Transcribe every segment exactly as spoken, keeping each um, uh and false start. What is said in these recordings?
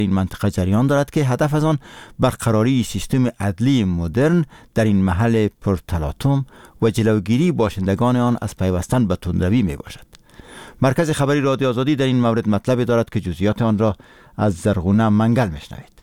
این منطقه جریان دارد که هدف از آن برقراری سیستم عدلی مدرن در این محل پرتلاطم و جلوگیری باشندگان آن از پیوستن به تندروی می باشد. مرکز خبری رادیو آزادی در این مورد مطلبی دارد که جزئیات آن را از زرغونه منگل میشنوید.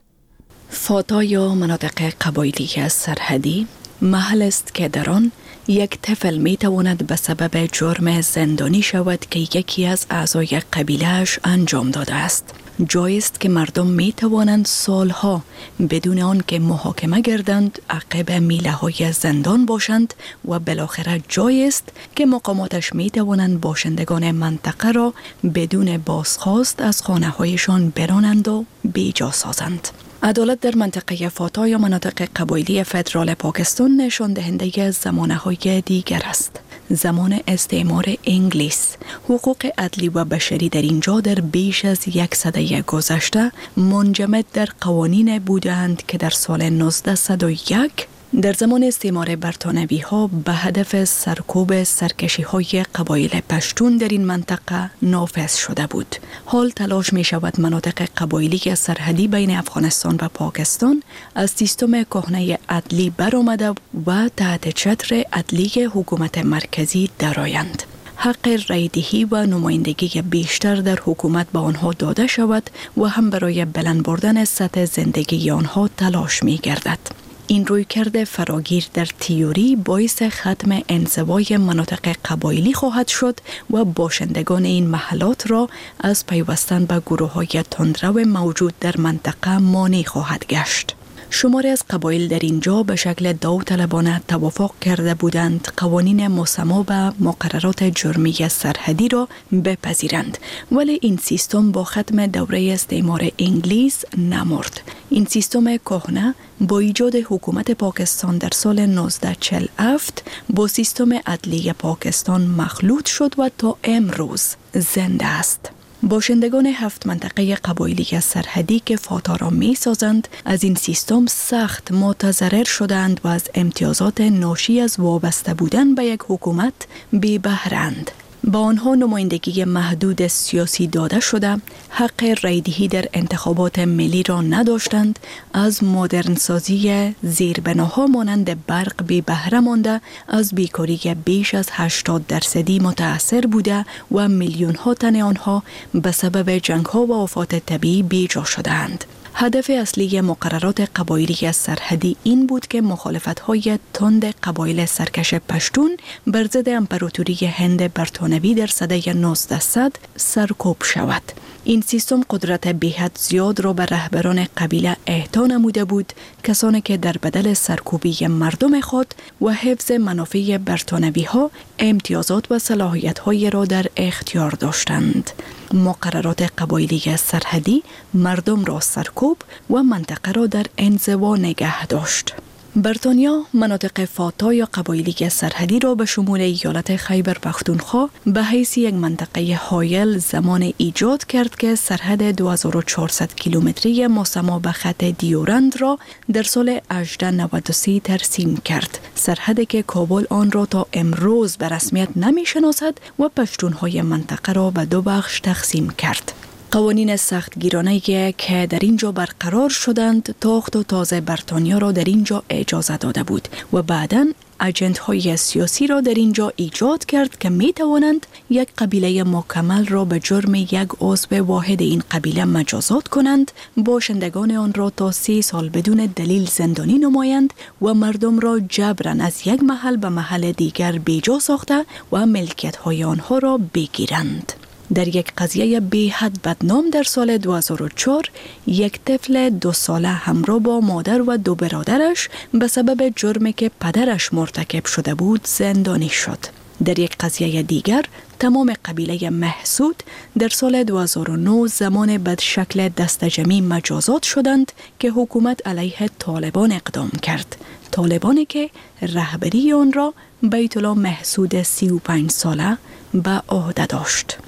فاتا یا مناطق قبایلی سرحدی محل است که در آن یک طفل می تواند به سبب جرم زندانی شود که یکی از اعضای قبیله‌اش انجام داده است. جایی است که مردم می توانند سالها بدون آن که محاکمه گردند عقب میله های زندان باشند و بالاخره جایی است که مقاماتش می توانند باشندگان منطقه را بدون بازخواست از خانه هایشان برانند و بیجا سازند. عدالت در منطقه فاتا یا مناطق قبایلی فدرال پاکستان نشان دهنده زمانه‌های دیگر است. زمان استعمار انگلیس، حقوق عدلی و بشری در اینجا در بیش از یک سده گذشته منجمد در قوانین بودند که در سال نوزده و یک در زمان استعمار برطانوی ها به هدف سرکوب سرکشی های قبایل پشتون در این منطقه نافذ شده بود. حال تلاش می شود مناطق قبایلی سرحدی بین افغانستان و پاکستان از سیستم کهنه عدلی برآمده و تحت چتر عدلی حکومت مرکزی درآیند. حق رایدهی و نمایندگی بیشتر در حکومت به آنها داده شود و هم برای بلند بردن سطح زندگی آنها تلاش می گردد. این رویکرد فراگیر در تئوری باعث ختم انزوای مناطق قبایلی خواهد شد و باشندگان این محلات را از پیوستن به گروه‌های تندرو موجود در منطقه مانع خواهد گشت. شماری از قبایل در اینجا به شکل داوطلبانه توافق کرده بودند قوانین مسما به مقررات جرمی سرحدی را بپذیرند، ولی این سیستم با ختم دوره استعمار انگلیس نمرد. این سیستم کهنه با ایجاد حکومت پاکستان در سال نوزده چهل و هفت با سیستم عدلی پاکستان مخلوط شد و تا امروز زنده است. باشندگان هفت منطقه قبایلی سرحدی که فاتا را می سازند از این سیستم سخت متضرر شدند و از امتیازات ناشی از وابسته بودن به یک حکومت بی بهره‌اند. با آنها نمایندگی محدود سیاسی داده شده، حق رایدهی در انتخابات ملی را نداشتند، از مدرن سازی زیربناها مانند برق بی بهره مانده، از بیکاری بیش از هشتاد درصدی متأثر بوده و میلیون ها تن آنها به سبب جنگ ها و آفات طبیعی بیجا شدند. هدف اصلی مقررات قبایلی سرحدی این بود که مخالفت‌های تند قبایل سرکش پشتون بر ضد امپراتوری هند برطانوی در سده نوزده صد سرکوب شود. این سیستم قدرت بی‌حد زیاد را به رهبران قبیله اعطا نموده بود، کسانی که در بدل سرکوبی مردم خود و حفظ منافع برطانوی ها امتیازات و صلاحیت های را در اختیار داشتند. مقررات قبایلی سرحدی مردم را سرکوب و منطقه را در انزوا نگه داشت. بریتانیا مناطق فاتا یا قبایلی سرحدی را به شمول ایالت خیبر پختونخوا به حیث یک منطقه حایل زمان ایجاد کرد که سرحد دو هزار و چهارصد کیلومتری مسما به خط دیورند را در سال هزار و نود و سه ترسیم کرد. سرحدی که کابل آن را تا امروز به رسمیت نمی شناسد و پشتونهای منطقه را به دو بخش تقسیم کرد. قوانین سخت گیرانه که در اینجا برقرار شدند تاخت و تاز بریتانیا را در اینجا اجازه داده بود و بعداً اجنت‌های سیاسی را در اینجا ایجاد کرد که می توانند یک قبیله مکمل را به جرم یک عضو واحد این قبیله مجازات کنند، باشندگان آن را تا سی سال بدون دلیل زندانی نمایند و مردم را جبراً از یک محل به محل دیگر بیجا ساخته و ملکیت‌های آنها را بگیرند. در یک قضیه بی حد بدنام در سال دو هزار و چهار یک طفل دو ساله همراه با مادر و دو برادرش به سبب جرمی که پدرش مرتکب شده بود زندانی شد. در یک قضیه دیگر تمام قبیله محسود در سال دو هزار و نه زمان بد شکل دستجمعی مجازات شدند که حکومت علیه طالبان اقدام کرد. طالبانی که رهبری آن را بیت الله محسود سی و پنج ساله به عهده داشت.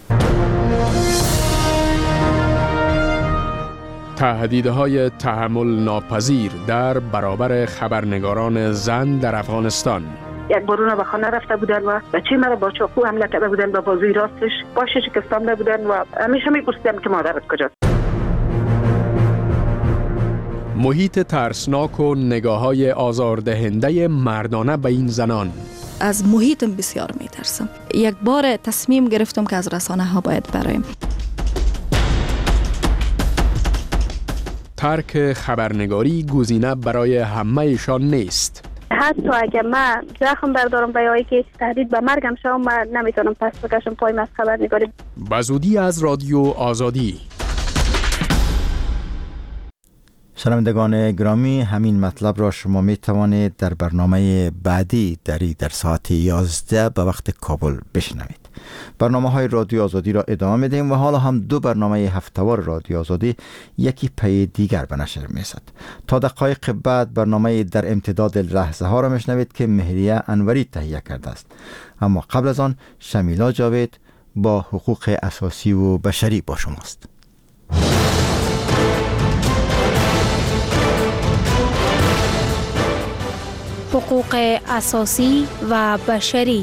تهدیدهای تحمل ناپذیر در برابر خبرنگاران زن در افغانستان. یک بارون به خانه رفته بودن و بچه مرا با چاقو حمله کرده بودن به بازوی راستش، پاش شکستانده بودن و همیشه میپرسیدم که مادرت کجاست. محیط ترسناک و نگاه‌های آزاردهنده مردانه به این زنان. از محیطم بسیار میترسم. یک بار تصمیم گرفتم که از رسانه ها باید برایم. ترک خبرنگاری گزینه برای همه‌شان نیست. حتی اگه من زخم بردارم و یا که تهدید به مرگم شوم، من نمیتونم پس بکشم پایم از خبرنگاری. به زودی از رادیو آزادی. شنوندگان گرامی، همین مطلب را شما می توانید در برنامه بعدی دری در ساعت یازده به وقت کابل بشنوید. برنامه های رادیو آزادی را ادامه میدیم و حالا هم دو برنامه هفته‌وار رادیو آزادی یکی پی دیگر به نشر میرسد. تا دقایق بعد برنامه در امتداد لحظه ها را میشنوید که مهریه انوری تهیه کرده است. اما قبل از آن شمیلا جاوید با حقوق اساسی و بشری با شماست. حقوق اساسی و بشری.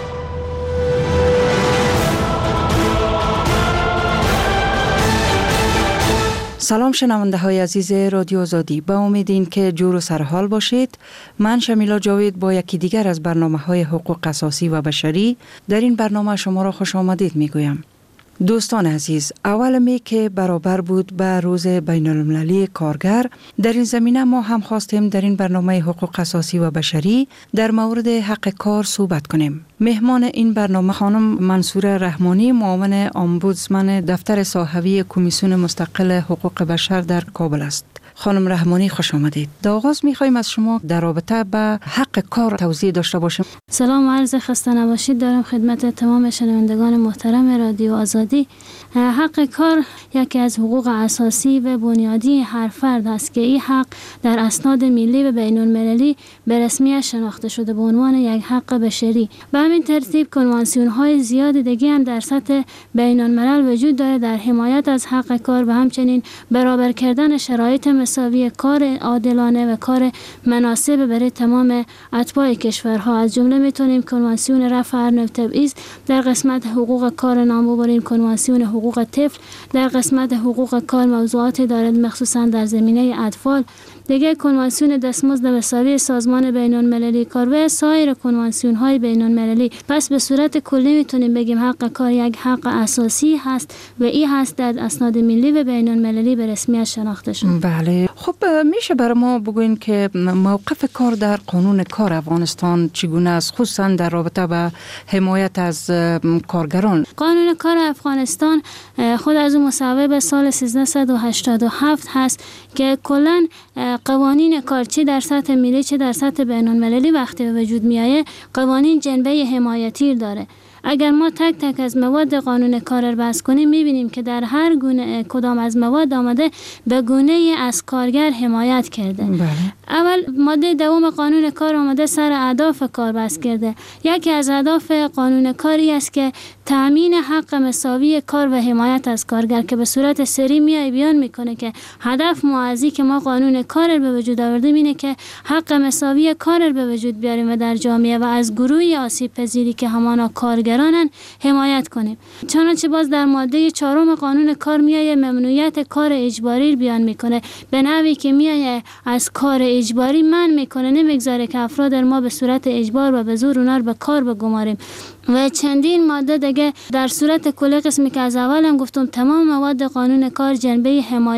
سلام شنونده های عزیز رادیو آزادی، با امید این که جور و سرحال باشید. من شمیلا جاوید با یکی دیگر از برنامه های حقوق اساسی و بشری در این برنامه شما را خوش آمدید می گویم. دوستان عزیز، اول می که برابر بود به روز بین المللی کارگر، در این زمینه ما هم خواستیم در این برنامه حقوق اساسی و بشری در مورد حق کار صحبت کنیم. مهمان این برنامه خانم منصوره رحمانی، معاون امبودسمن دفتر صاحبی کمیسیون مستقل حقوق بشر در کابل است. خانم رحمانی خوش آمدید. در آغاز می‌خوایم از شما در رابطه به حق کار توضیح داشته باشیم. سلام و عرض خسته نباشید دارم خدمت تمام شنوندگان محترم رادیو آزادی. حق کار یکی از حقوق اساسی و بنیادی هر فرد است که این حق در اسناد ملی و بین المللی به رسمیت شناخته شده به عنوان یک حق بشری. به همین ترتیب کنوانسیون های زیاد دیگه هم در سطح بین الملل وجود داره در حمایت از حق کار و همچنین برابر کردن شرایط مساوی کار عادلانه و کار مناسب برای تمام اتباع کشورها. از جمله میتونیم کنوانسیون رفع هر نوع تبعیض در قسمت حقوق کار نام ببریم، کنوانسیون حقوق طفل در قسمت حقوق کار موضوعاتی دارد مخصوصا در زمینه اطفال، دیگه کنوانسیون دستمزد مساوی سازمان بین المللی کار و سایر کنوانسیون های بین المللی. پس به صورت کلی میتونیم بگیم حق کار یک حق اساسی هست و این هست در اسناد ملی و بین المللی به رسمیت شناخته شد. بله، خب میشه برای ما بگوین که موقف کار در قانون کار افغانستان چگونه است، خصوصا در رابطه به حمایت از کارگران؟ قانون کار افغانستان خود از اون مصوب به سال سیزده و هشتاد و هفت هست که کلا قوانین کار چه در سطح ملی چه در سطح بین المللی وقتی به وجود میایه قوانین جنبه حمایتی داره. اگر ما تک تک از مواد قانون کار را بحث کنیم میبینیم که در هر گونه کدام از مواد آمده به گونه از کارگر حمایت کرده. بله. اول ماده دوم قانون کار آمده سر اهداف کار بحث کرده. یکی از اهداف قانون کاری است که تامین حق مساوی کار و حمایت از کارگر که به صورت سری میای بیان میکنه که هدف موازی که ما قانون کار به وجود آوردیم اینه که حق مساوی کار به وجود بیاریم و در جامعه و از گروه آسیب پذیری که همانا کارگرانن حمایت کنیم. چنانچه باز در ماده چهارم قانون کار میایه ممنوعیت کار اجباری بیان میکنه، به نحوی که میایه از کار اجباری من میکنه، نمیگذاره که افراد ما به صورت اجبار و به زور اونا رو به کار بگماریم. و چندین ماده دیگه در صورت کلی قسمی که از اولم گفتم تمام مواد قانون کار جنبه حمایت